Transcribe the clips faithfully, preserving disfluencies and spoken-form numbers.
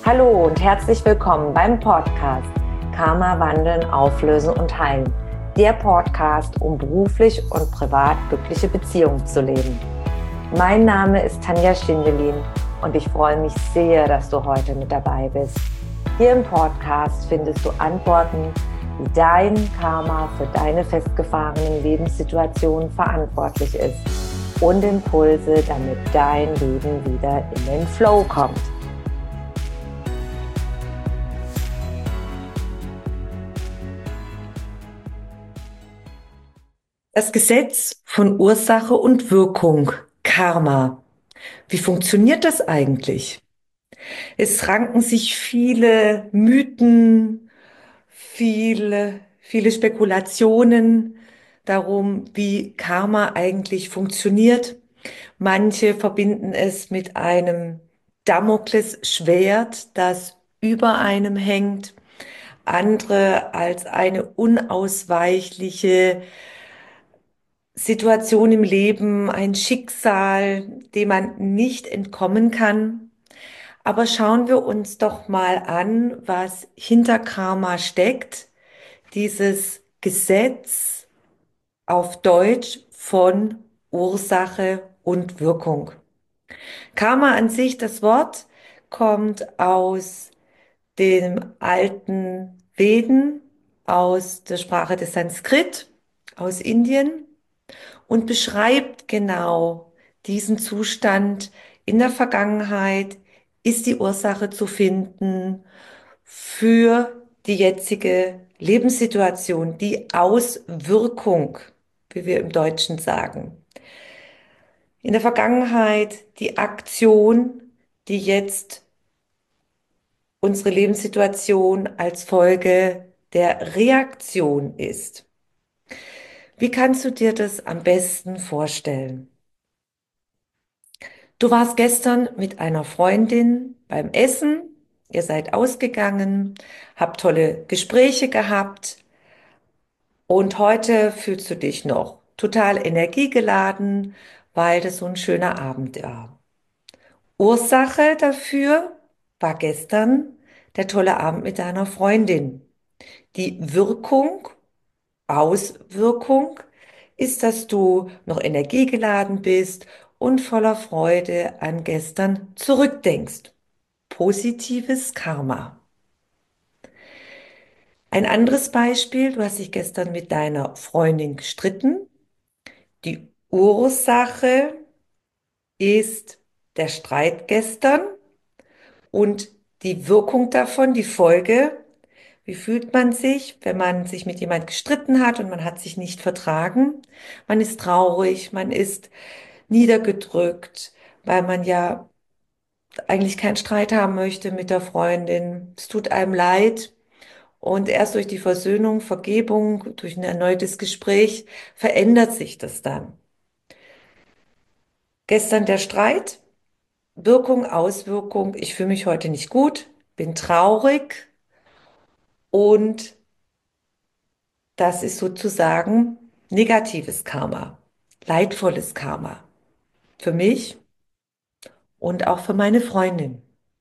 Hallo und herzlich willkommen beim Podcast Karma wandeln, auflösen und heilen. Der Podcast, um beruflich und privat glückliche Beziehungen zu leben. Mein Name ist Tanja Schindelin und ich freue mich sehr, dass du heute mit dabei bist. Hier im Podcast findest du Antworten, wie dein Karma für deine festgefahrenen Lebenssituationen verantwortlich ist und Impulse, damit dein Leben wieder in den Flow kommt. Das Gesetz von Ursache und Wirkung, Karma. Wie funktioniert das eigentlich? Es ranken sich viele Mythen, viele, viele Spekulationen darum, wie Karma eigentlich funktioniert. Manche verbinden es mit einem Damoklesschwert, das über einem hängt, andere als eine unausweichliche Situation im Leben, ein Schicksal, dem man nicht entkommen kann. Aber schauen wir uns doch mal an, was hinter Karma steckt. Dieses Gesetz auf Deutsch von Ursache und Wirkung. Karma an sich, das Wort, kommt aus dem alten Veden, aus der Sprache des Sanskrit, aus Indien, und beschreibt genau diesen Zustand in der Vergangenheit. Ist die Ursache zu finden für die jetzige Lebenssituation, die Auswirkung, wie wir im Deutschen sagen. In der Vergangenheit die Aktion, die jetzt unsere Lebenssituation als Folge der Reaktion ist. Wie kannst du dir das am besten vorstellen? Du warst gestern mit einer Freundin beim Essen, ihr seid ausgegangen, habt tolle Gespräche gehabt und heute fühlst du dich noch total energiegeladen, weil das so ein schöner Abend war. Ursache dafür war gestern der tolle Abend mit deiner Freundin. Die Wirkung, Auswirkung ist, dass du noch energiegeladen bist und voller Freude an gestern zurückdenkst. Positives Karma. Ein anderes Beispiel, du hast dich gestern mit deiner Freundin gestritten. Die Ursache ist der Streit gestern und die Wirkung davon, die Folge. Wie fühlt man sich, wenn man sich mit jemand gestritten hat und man hat sich nicht vertragen? Man ist traurig, man ist niedergedrückt, weil man ja eigentlich keinen Streit haben möchte mit der Freundin. Es tut einem leid. Und erst durch die Versöhnung, Vergebung, durch ein erneutes Gespräch verändert sich das dann. Gestern der Streit, Wirkung, Auswirkung. Ich fühle mich heute nicht gut, bin traurig und das ist sozusagen negatives Karma, leidvolles Karma für mich und auch für meine Freundin.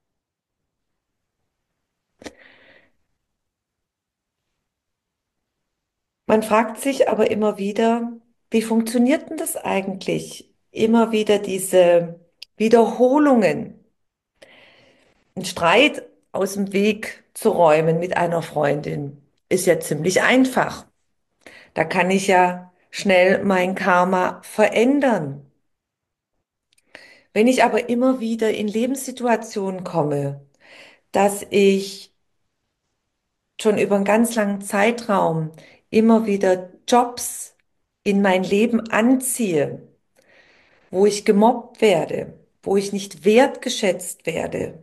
Man fragt sich aber immer wieder, wie funktioniert denn das eigentlich? Immer wieder diese Wiederholungen, einen Streit aus dem Weg zu räumen mit einer Freundin, ist ja ziemlich einfach. Da kann ich ja schnell mein Karma verändern. Wenn ich aber immer wieder in Lebenssituationen komme, dass ich schon über einen ganz langen Zeitraum immer wieder Jobs in mein Leben anziehe, wo ich gemobbt werde, wo ich nicht wertgeschätzt werde.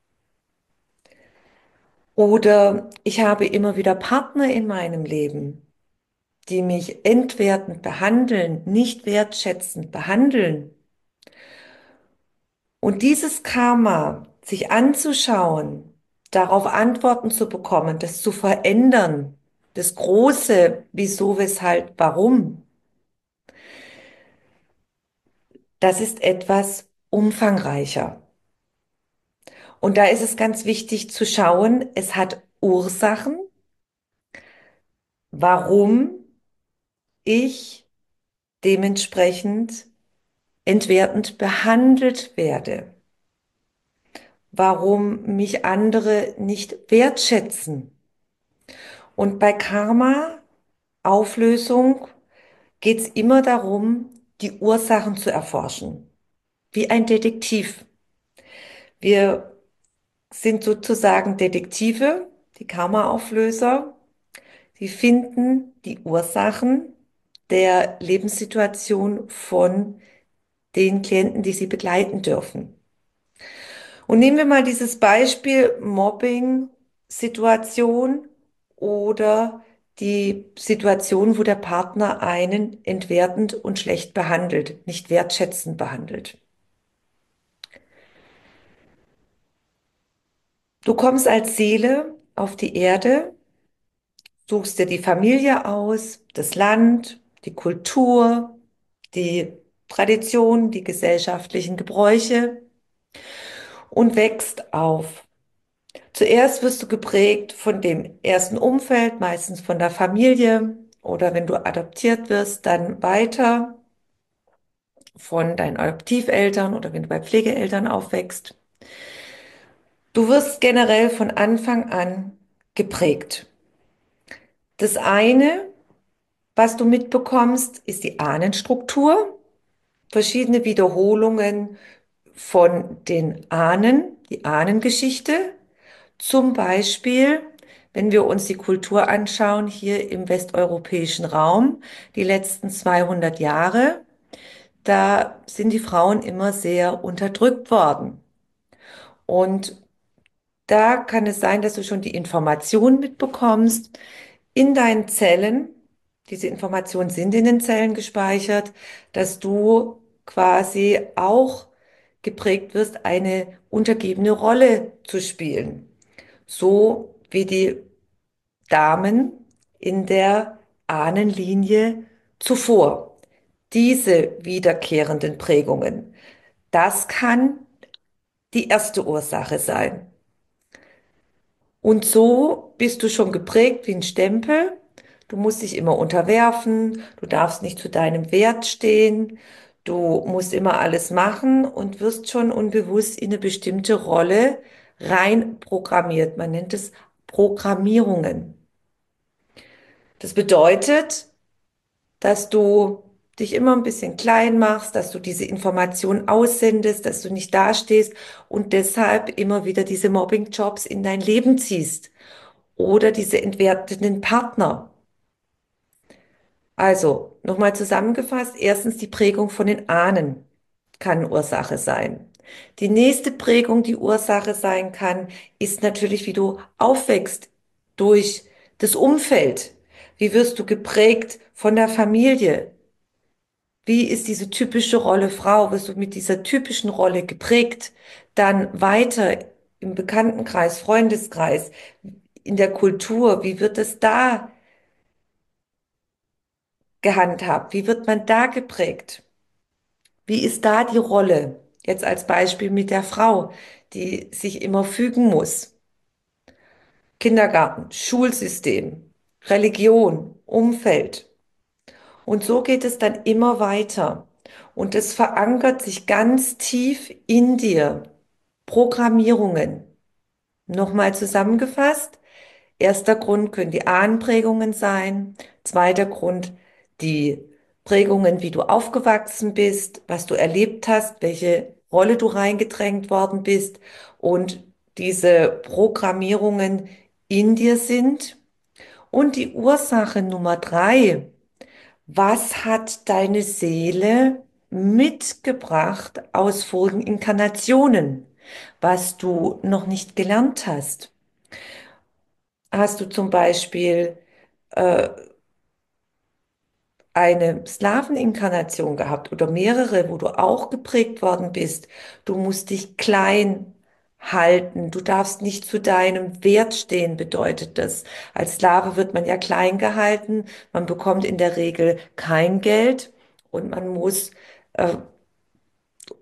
Oder ich habe immer wieder Partner in meinem Leben, die mich entwertend behandeln, nicht wertschätzend behandeln. Und dieses Karma sich anzuschauen, darauf Antworten zu bekommen, das zu verändern, das große Wieso, Weshalb, Warum, das ist etwas umfangreicher. Und da ist es ganz wichtig zu schauen, es hat Ursachen, warum ich dementsprechend entwertend behandelt werde, warum mich andere nicht wertschätzen. Und bei Karma, Auflösung, geht es immer darum, die Ursachen zu erforschen, wie ein Detektiv. Wir sind sozusagen Detektive, die Karma-Auflöser. Sie finden die Ursachen der Lebenssituation von den Klienten, die sie begleiten dürfen. Und nehmen wir mal dieses Beispiel Mobbing-Situation oder die Situation, wo der Partner einen entwertend und schlecht behandelt, nicht wertschätzend behandelt. Du kommst als Seele auf die Erde, suchst dir die Familie aus, das Land, die Kultur, die Tradition, die gesellschaftlichen Gebräuche und wächst auf. Zuerst wirst du geprägt von dem ersten Umfeld, meistens von der Familie oder wenn du adoptiert wirst, dann weiter von deinen Adoptiveltern oder wenn du bei Pflegeeltern aufwächst. Du wirst generell von Anfang an geprägt. Das eine, was du mitbekommst, ist die Ahnenstruktur, verschiedene Wiederholungen von den Ahnen, die Ahnengeschichte. Zum Beispiel, wenn wir uns die Kultur anschauen, hier im westeuropäischen Raum, die letzten zweihundert Jahre, da sind die Frauen immer sehr unterdrückt worden. Und da kann es sein, dass du schon die Information mitbekommst in deinen Zellen. Diese Informationen sind in den Zellen gespeichert, dass du quasi auch geprägt wirst, eine untergebene Rolle zu spielen. So wie die Damen in der Ahnenlinie zuvor. Diese wiederkehrenden Prägungen, das kann die erste Ursache sein. Und so bist du schon geprägt wie ein Stempel. Du musst dich immer unterwerfen, du darfst nicht zu deinem Wert stehen, du musst immer alles machen und wirst schon unbewusst in eine bestimmte Rolle rein programmiert. Man nennt es Programmierungen. Das bedeutet, dass du dich immer ein bisschen klein machst, dass du diese Information aussendest, dass du nicht dastehst und deshalb immer wieder diese Mobbing-Jobs in dein Leben ziehst oder diese entwertenden Partner. Also, nochmal zusammengefasst, erstens die Prägung von den Ahnen kann Ursache sein. Die nächste Prägung, die Ursache sein kann, ist natürlich, wie du aufwächst durch das Umfeld. Wie wirst du geprägt von der Familie? Wie ist diese typische Rolle Frau? Wirst du mit dieser typischen Rolle geprägt? Dann weiter im Bekanntenkreis, Freundeskreis, in der Kultur. Wie wird es da gehandhabt? Wie wird man da geprägt? Wie ist da die Rolle? Jetzt als Beispiel mit der Frau, die sich immer fügen muss. Kindergarten, Schulsystem, Religion, Umfeld. Und so geht es dann immer weiter. Und es verankert sich ganz tief in dir. Programmierungen. Nochmal zusammengefasst. Erster Grund können die Ahnenprägungen sein. Zweiter Grund die Prägungen, wie du aufgewachsen bist, was du erlebt hast, welche Rolle du reingedrängt worden bist und diese Programmierungen in dir sind. Und die Ursache Nummer drei. Was hat deine Seele mitgebracht aus vorigen Inkarnationen, was du noch nicht gelernt hast? Hast du zum Beispiel äh, eine Sklaveninkarnation gehabt oder mehrere, wo du auch geprägt worden bist? Du musst dich klein halten. Du darfst nicht zu deinem Wert stehen, bedeutet das. Als Sklave wird man ja klein gehalten. Man bekommt in der Regel kein Geld und man muss äh,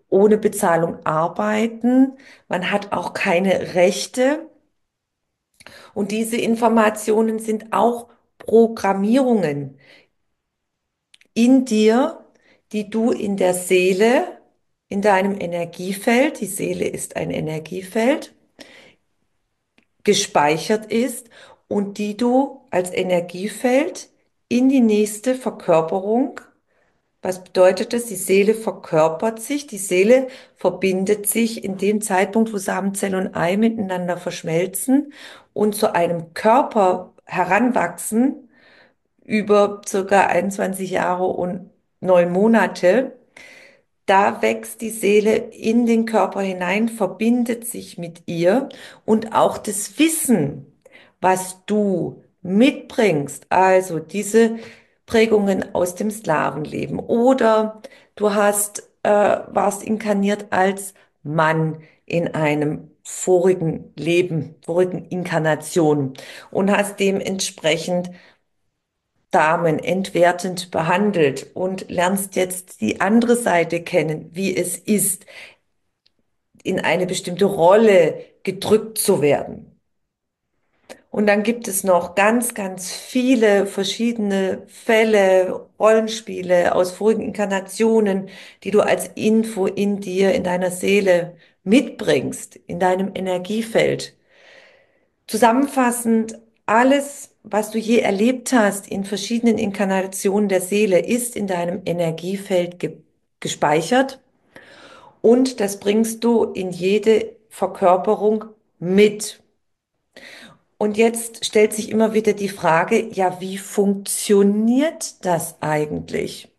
ohne Bezahlung arbeiten. Man hat auch keine Rechte. Und diese Informationen sind auch Programmierungen in dir, die du in der Seele, in deinem Energiefeld, die Seele ist ein Energiefeld, gespeichert ist und die du als Energiefeld in die nächste Verkörperung. Was bedeutet das? Die Seele verkörpert sich, die Seele verbindet sich in dem Zeitpunkt, wo Samenzelle und Ei miteinander verschmelzen und zu einem Körper heranwachsen über circa einundzwanzig Jahre und neun Monate. Da wächst die Seele in den Körper hinein, verbindet sich mit ihr und auch das Wissen, was du mitbringst, also diese Prägungen aus dem Sklavenleben oder du hast, äh, warst inkarniert als Mann in einem vorigen Leben, vorigen Inkarnation und hast dementsprechend Damen entwertend behandelt und lernst jetzt die andere Seite kennen, wie es ist, in eine bestimmte Rolle gedrückt zu werden. Und dann gibt es noch ganz, ganz viele verschiedene Fälle, Rollenspiele aus vorigen Inkarnationen, die du als Info in dir, in deiner Seele mitbringst, in deinem Energiefeld. Zusammenfassend, alles, was du je erlebt hast in verschiedenen Inkarnationen der Seele, ist in deinem Energiefeld ge gespeichert und das bringst du in jede Verkörperung mit. Und jetzt stellt sich immer wieder die Frage, ja, wie funktioniert das eigentlich?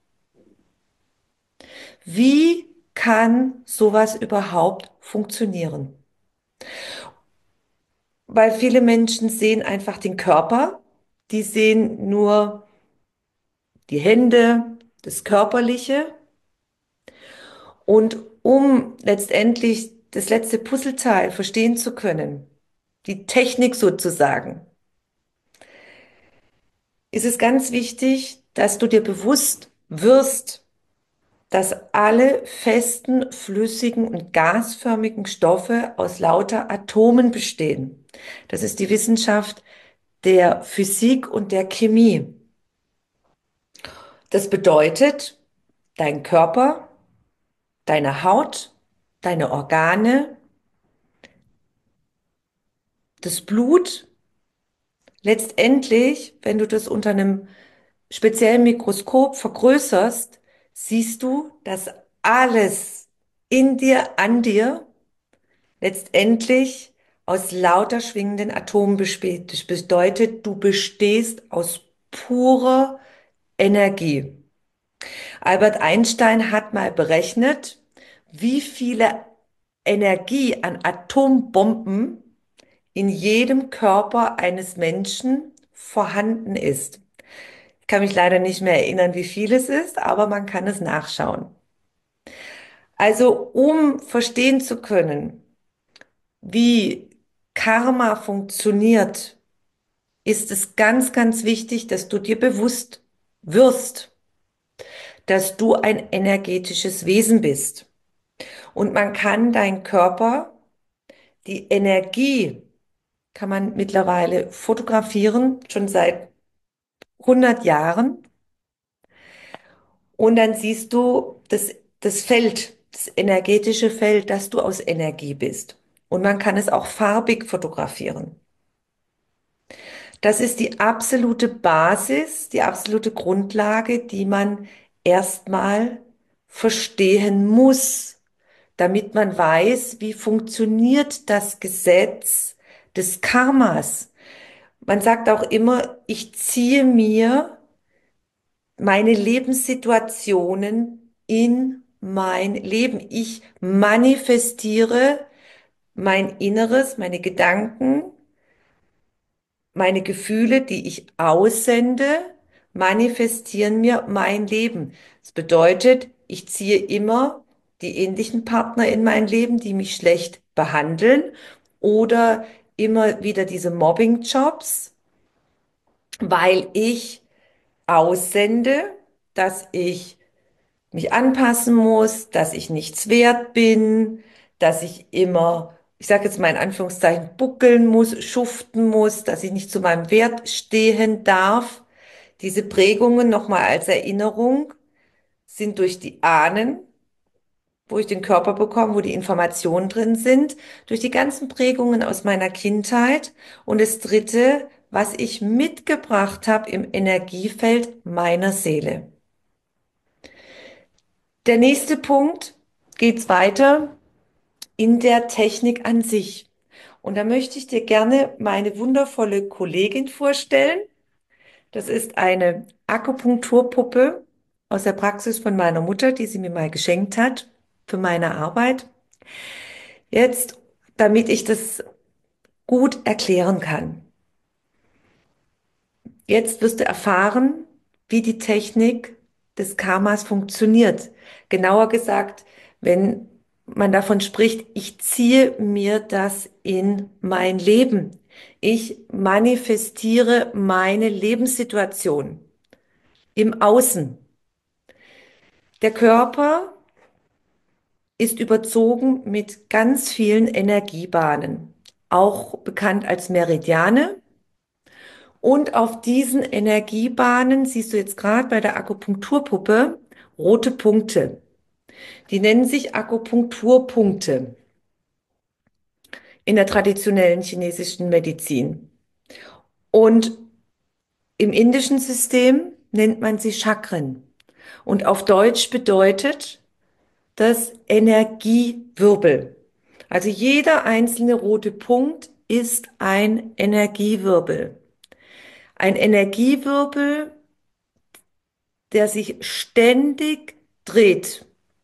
Wie kann sowas überhaupt funktionieren? Weil viele Menschen sehen einfach den Körper, die sehen nur die Hände, das Körperliche. Und um letztendlich das letzte Puzzleteil verstehen zu können, die Technik sozusagen, ist es ganz wichtig, dass du dir bewusst wirst, dass alle festen, flüssigen und gasförmigen Stoffe aus lauter Atomen bestehen. Das ist die Wissenschaft der Physik und der Chemie. Das bedeutet, dein Körper, deine Haut, deine Organe, das Blut, letztendlich, wenn du das unter einem speziellen Mikroskop vergrößerst, siehst du, dass alles in dir, an dir, letztendlich aus lauter schwingenden Atomen besteht. Das bedeutet, du bestehst aus purer Energie. Albert Einstein hat mal berechnet, wie viele Energie an Atombomben in jedem Körper eines Menschen vorhanden ist. Ich kann mich leider nicht mehr erinnern, wie viel es ist, aber man kann es nachschauen. Also, um verstehen zu können, wie Karma funktioniert, ist es ganz, ganz wichtig, dass du dir bewusst wirst, dass du ein energetisches Wesen bist. Und man kann deinen Körper, die Energie, kann man mittlerweile fotografieren, schon seit hundert Jahren. Und dann siehst du das, das Feld, das energetische Feld, dass du aus Energie bist. Und man kann es auch farbig fotografieren. Das ist die absolute Basis, die absolute Grundlage, die man erstmal verstehen muss, damit man weiß, wie funktioniert das Gesetz des Karmas. Man sagt auch immer, ich ziehe mir meine Lebenssituationen in mein Leben. Ich manifestiere mein Inneres, meine Gedanken, meine Gefühle, die ich aussende, manifestieren mir mein Leben. Das bedeutet, ich ziehe immer die ähnlichen Partner in mein Leben, die mich schlecht behandeln oder immer wieder diese Mobbing-Jobs, weil ich aussende, dass ich mich anpassen muss, dass ich nichts wert bin, dass ich immer, ich sage jetzt mal in Anführungszeichen, buckeln muss, schuften muss, dass ich nicht zu meinem Wert stehen darf. Diese Prägungen nochmal als Erinnerung sind durch die Ahnen, wo ich den Körper bekomme, wo die Informationen drin sind, durch die ganzen Prägungen aus meiner Kindheit. Und das Dritte, was ich mitgebracht habe im Energiefeld meiner Seele. Der nächste Punkt geht's weiter in der Technik an sich. Und da möchte ich dir gerne meine wundervolle Kollegin vorstellen. Das ist eine Akupunkturpuppe aus der Praxis von meiner Mutter, die sie mir mal geschenkt hat für meine Arbeit. Jetzt, damit ich das gut erklären kann. Jetzt wirst du erfahren, wie die Technik des Karmas funktioniert. Genauer gesagt, wenn man davon spricht, ich ziehe mir das in mein Leben. Ich manifestiere meine Lebenssituation im Außen. Der Körper ist überzogen mit ganz vielen Energiebahnen, auch bekannt als Meridiane. Und auf diesen Energiebahnen siehst du jetzt gerade bei der Akupunkturpuppe rote Punkte. Die nennen sich Akupunkturpunkte in der traditionellen chinesischen Medizin. Und im indischen System nennt man sie Chakren. Und auf Deutsch bedeutet das Energiewirbel. Also jeder einzelne rote Punkt ist ein Energiewirbel. Ein Energiewirbel, der sich ständig dreht.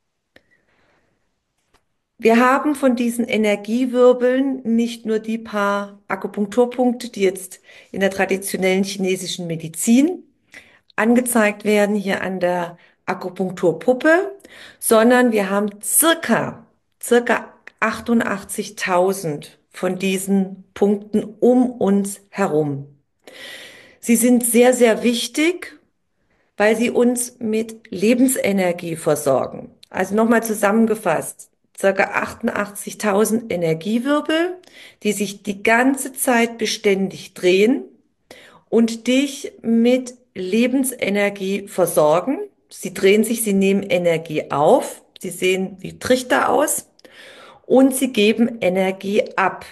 Wir haben von diesen Energiewirbeln nicht nur die paar Akupunkturpunkte, die jetzt in der traditionellen chinesischen Medizin angezeigt werden, hier an der Akupunkturpuppe, sondern wir haben circa, circa achtundachtzigtausend von diesen Punkten um uns herum. Sie sind sehr, sehr wichtig, weil sie uns mit Lebensenergie versorgen. Also nochmal zusammengefasst, circa achtundachtzigtausend Energiewirbel, die sich die ganze Zeit beständig drehen und dich mit Lebensenergie versorgen. Sie drehen sich, sie nehmen Energie auf, sie sehen wie Trichter aus und sie geben Energie ab.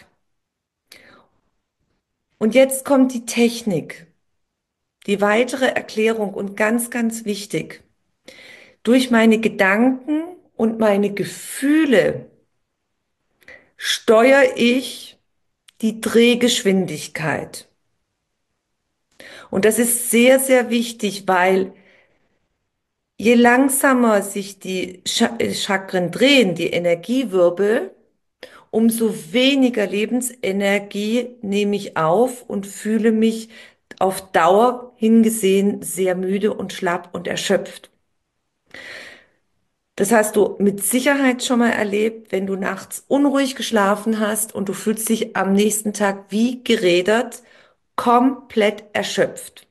Und jetzt kommt die Technik, die weitere Erklärung und ganz, ganz wichtig. Durch meine Gedanken und meine Gefühle steuere ich die Drehgeschwindigkeit. Und das ist sehr, sehr wichtig, weil je langsamer sich die Chakren drehen, die Energiewirbel, umso weniger Lebensenergie nehme ich auf und fühle mich auf Dauer hingesehen sehr müde und schlapp und erschöpft. Das hast du mit Sicherheit schon mal erlebt, wenn du nachts unruhig geschlafen hast und du fühlst dich am nächsten Tag wie gerädert, komplett erschöpft.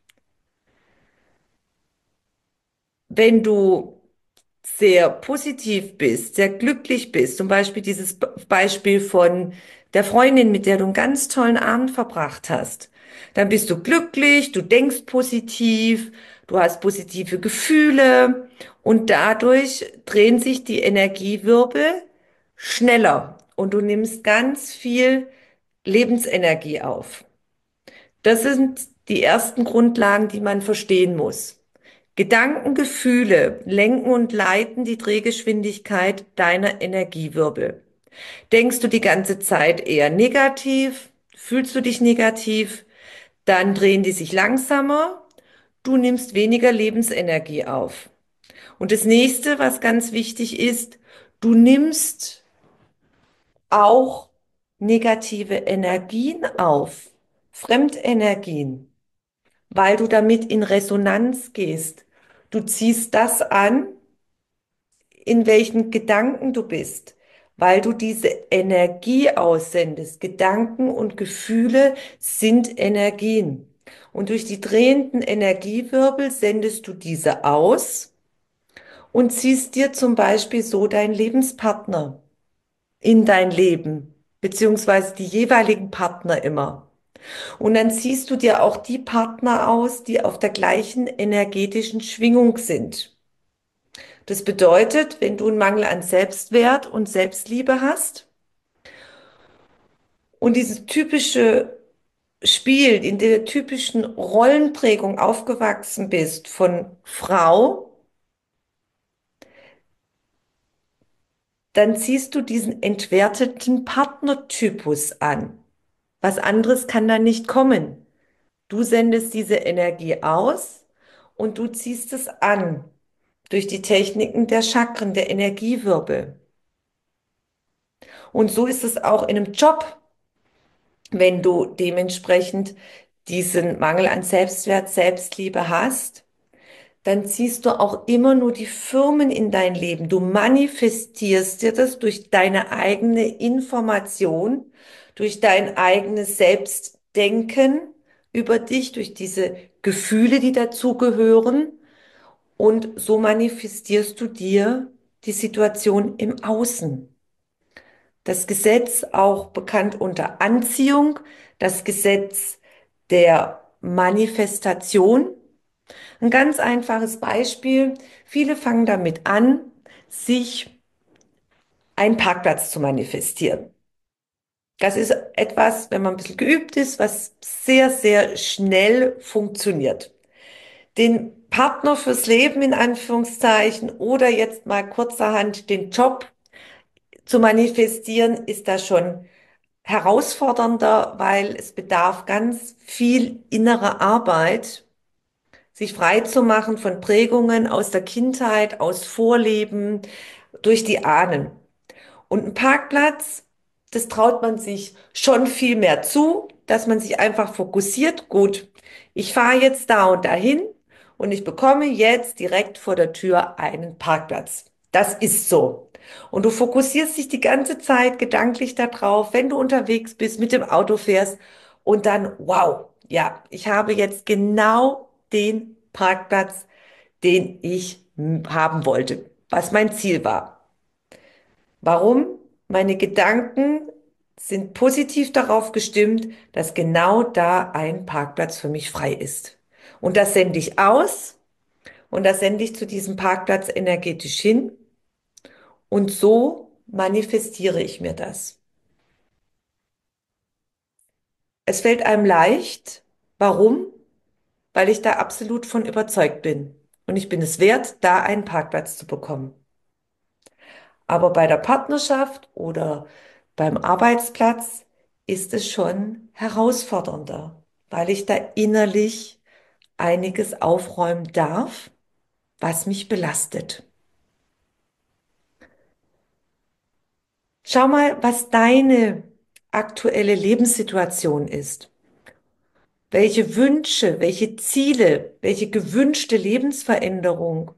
Wenn du sehr positiv bist, sehr glücklich bist, zum Beispiel dieses Be- Beispiel von der Freundin, mit der du einen ganz tollen Abend verbracht hast, dann bist du glücklich, du denkst positiv, du hast positive Gefühle und dadurch drehen sich die Energiewirbel schneller und du nimmst ganz viel Lebensenergie auf. Das sind die ersten Grundlagen, die man verstehen muss. Gedanken, Gefühle lenken und leiten die Drehgeschwindigkeit deiner Energiewirbel. Denkst du die ganze Zeit eher negativ? Fühlst du dich negativ? Dann drehen die sich langsamer. Du nimmst weniger Lebensenergie auf. Und das nächste, was ganz wichtig ist, du nimmst auch negative Energien auf, Fremdenergien, weil du damit in Resonanz gehst. Du ziehst das an, in welchen Gedanken du bist, weil du diese Energie aussendest. Gedanken und Gefühle sind Energien. Und durch die drehenden Energiewirbel sendest du diese aus und ziehst dir zum Beispiel so deinen Lebenspartner in dein Leben, beziehungsweise die jeweiligen Partner immer. Und dann ziehst du dir auch die Partner aus, die auf der gleichen energetischen Schwingung sind. Das bedeutet, wenn du einen Mangel an Selbstwert und Selbstliebe hast und dieses typische Spiel, in der typischen Rollenprägung aufgewachsen bist von Frau, dann ziehst du diesen entwerteten Partnertypus an. Was anderes kann da nicht kommen. Du sendest diese Energie aus und du ziehst es an durch die Techniken der Chakren, der Energiewirbel. Und so ist es auch in einem Job, wenn du dementsprechend diesen Mangel an Selbstwert, Selbstliebe hast, dann ziehst du auch immer nur die Firmen in dein Leben. Du manifestierst dir das durch deine eigene Information, durch dein eigenes Selbstdenken über dich, durch diese Gefühle, die dazugehören. Und so manifestierst du dir die Situation im Außen. Das Gesetz, auch bekannt unter Anziehung, das Gesetz der Manifestation. Ein ganz einfaches Beispiel. Viele fangen damit an, sich einen Parkplatz zu manifestieren. Das ist etwas, wenn man ein bisschen geübt ist, was sehr, sehr schnell funktioniert. Den Partner fürs Leben in Anführungszeichen oder jetzt mal kurzerhand den Job zu manifestieren, ist da schon herausfordernder, weil es bedarf ganz viel innerer Arbeit, sich frei zu machen von Prägungen aus der Kindheit, aus Vorleben, durch die Ahnen. Und ein Parkplatz, das traut man sich schon viel mehr zu, dass man sich einfach fokussiert. Gut, ich fahre jetzt da und dahin und ich bekomme jetzt direkt vor der Tür einen Parkplatz. Das ist so. Und du fokussierst dich die ganze Zeit gedanklich darauf, wenn du unterwegs bist, mit dem Auto fährst und dann, wow, ja, ich habe jetzt genau den Parkplatz, den ich hm, haben wollte, was mein Ziel war. Warum? Meine Gedanken sind positiv darauf gestimmt, dass genau da ein Parkplatz für mich frei ist. Und das sende ich aus und das sende ich zu diesem Parkplatz energetisch hin und so manifestiere ich mir das. Es fällt einem leicht. Warum? Weil ich da absolut von überzeugt bin. Und ich bin es wert, da einen Parkplatz zu bekommen. Aber bei der Partnerschaft oder beim Arbeitsplatz ist es schon herausfordernder, weil ich da innerlich einiges aufräumen darf, was mich belastet. Schau mal, was deine aktuelle Lebenssituation ist. Welche Wünsche, welche Ziele, welche gewünschte Lebensveränderung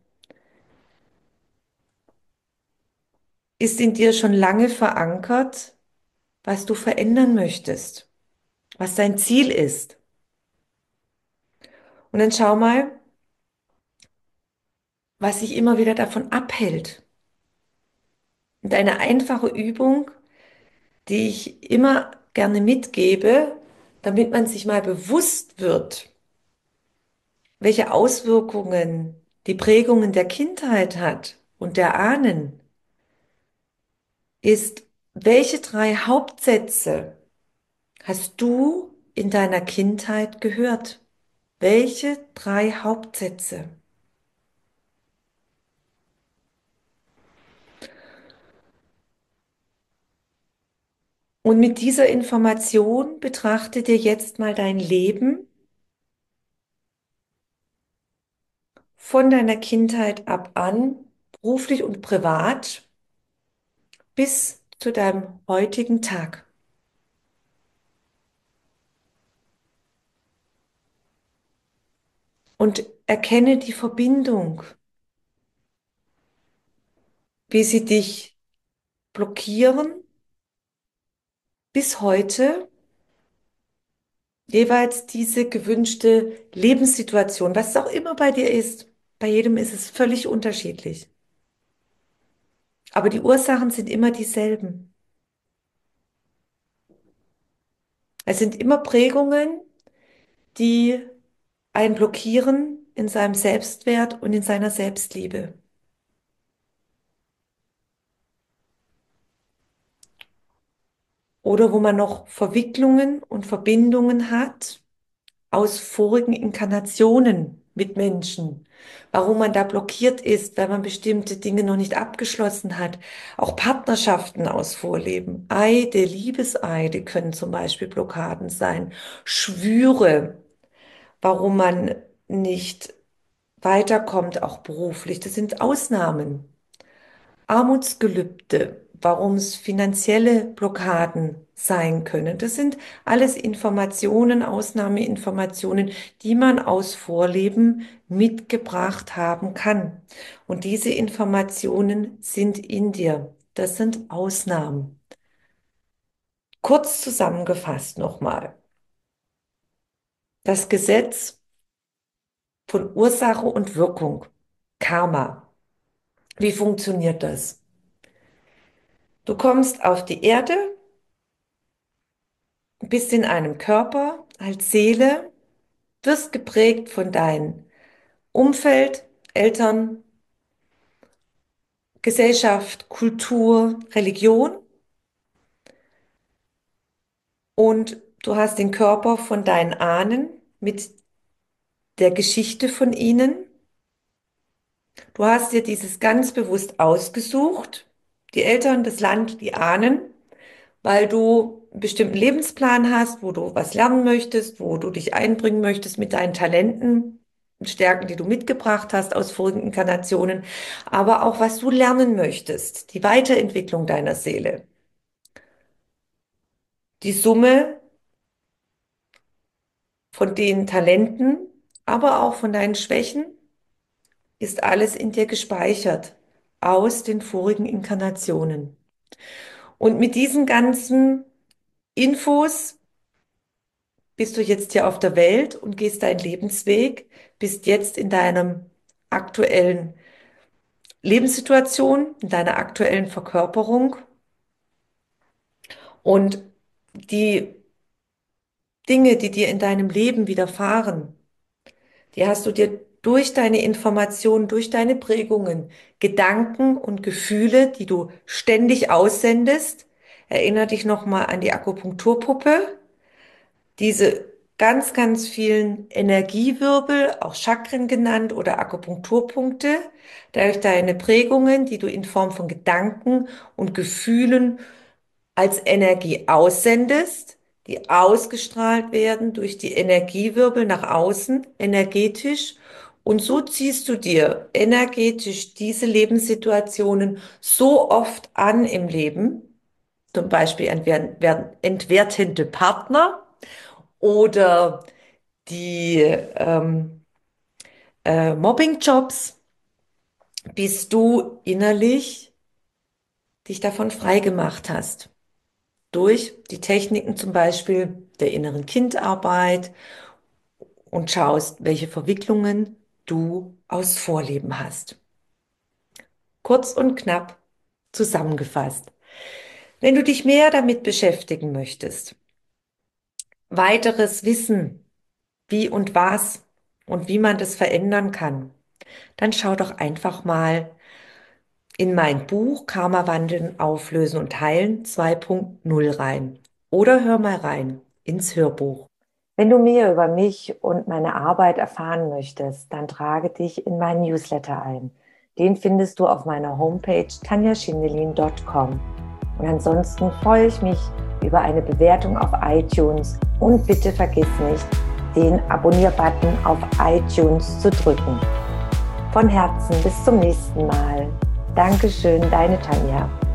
ist in dir schon lange verankert, was du verändern möchtest, was dein Ziel ist. Und dann schau mal, was sich immer wieder davon abhält. Und eine einfache Übung, die ich immer gerne mitgebe, damit man sich mal bewusst wird, welche Auswirkungen die Prägungen der Kindheit hat und der Ahnen, ist, welche drei Hauptsätze hast du in deiner Kindheit gehört? Welche drei Hauptsätze? Und mit dieser Information betrachte dir jetzt mal dein Leben von deiner Kindheit ab an, beruflich und privat, bis zu deinem heutigen Tag. Und erkenne die Verbindung, wie sie dich blockieren, bis heute jeweils diese gewünschte Lebenssituation, was es auch immer bei dir ist. Bei jedem ist es völlig unterschiedlich. Aber die Ursachen sind immer dieselben. Es sind immer Prägungen, die einen blockieren in seinem Selbstwert und in seiner Selbstliebe. Oder wo man noch Verwicklungen und Verbindungen hat aus vorigen Inkarnationen mit Menschen. Warum man da blockiert ist, weil man bestimmte Dinge noch nicht abgeschlossen hat. Auch Partnerschaften aus Vorleben. Eide, Liebeseide können zum Beispiel Blockaden sein. Schwüre, warum man nicht weiterkommt, auch beruflich. Das sind Ausnahmen. Armutsgelübde, warum es finanzielle Blockaden sein können. Das sind alles Informationen, Ausnahmeinformationen, die man aus Vorleben mitgebracht haben kann. Und diese Informationen sind in dir. Das sind Ausnahmen. Kurz zusammengefasst nochmal. Das Gesetz von Ursache und Wirkung. Karma. Wie funktioniert das? Du kommst auf die Erde, bist in einem Körper als Seele, wirst geprägt von deinem Umfeld, Eltern, Gesellschaft, Kultur, Religion und du hast den Körper von deinen Ahnen mit der Geschichte von ihnen. Du hast dir dieses ganz bewusst ausgesucht, die Eltern, das Land, die Ahnen, weil du einen bestimmten Lebensplan hast, wo du was lernen möchtest, wo du dich einbringen möchtest mit deinen Talenten und Stärken, die du mitgebracht hast aus vorigen Inkarnationen, aber auch was du lernen möchtest, die Weiterentwicklung deiner Seele. Die Summe von den Talenten, aber auch von deinen Schwächen ist alles in dir gespeichert aus den vorigen Inkarnationen. Und mit diesen ganzen Infos bist du jetzt hier auf der Welt und gehst deinen Lebensweg, bist jetzt in deinem aktuellen Lebenssituation, in deiner aktuellen Verkörperung und die Dinge, die dir in deinem Leben widerfahren, die hast du dir durch deine Informationen, durch deine Prägungen, Gedanken und Gefühle, die du ständig aussendest. Erinner dich nochmal an die Akupunkturpuppe. Diese ganz, ganz vielen Energiewirbel, auch Chakren genannt oder Akupunkturpunkte, durch deine Prägungen, die du in Form von Gedanken und Gefühlen als Energie aussendest, die ausgestrahlt werden durch die Energiewirbel nach außen, energetisch. Und so ziehst du dir energetisch diese Lebenssituationen so oft an im Leben, zum Beispiel entwer- entwertende Partner oder die ähm, äh, Mobbingjobs, bis du innerlich dich davon frei gemacht hast. Durch die Techniken zum Beispiel der inneren Kindarbeit und schaust, welche Verwicklungen du aus Vorleben hast. Kurz und knapp zusammengefasst. Wenn du dich mehr damit beschäftigen möchtest, weiteres Wissen, wie und was und wie man das verändern kann, dann schau doch einfach mal in mein Buch Karma wandeln, auflösen und heilen zwei Punkt null rein. Oder hör mal rein ins Hörbuch. Wenn du mehr über mich und meine Arbeit erfahren möchtest, dann trage dich in meinen Newsletter ein. Den findest du auf meiner Homepage tanja schindelin punkt com. Und ansonsten freue ich mich über eine Bewertung auf iTunes und bitte vergiss nicht, den Abonnier-Button auf iTunes zu drücken. Von Herzen bis zum nächsten Mal. Dankeschön, deine Tanja.